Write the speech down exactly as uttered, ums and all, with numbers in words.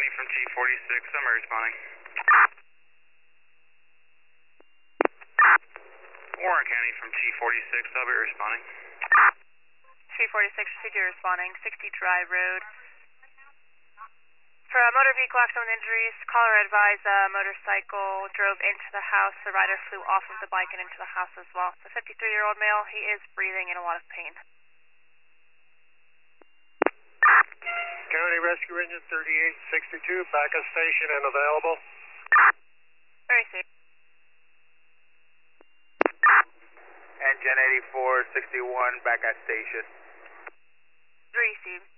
County from T forty-six, I'm responding. Warren County from T forty-six, I'll be responding. T forty-six, proceed to responding, sixty Dry Road. For a motor vehicle accident with injuries, caller advised a motorcycle drove into the house. The rider flew off of the bike and into the house as well. The fifty-three-year-old male, he is breathing in a lot of pain. County Rescue Engine thirty-eight sixty-two, backup station and available. Very safe. Engine eighty-four sixty-one, back at station. Received.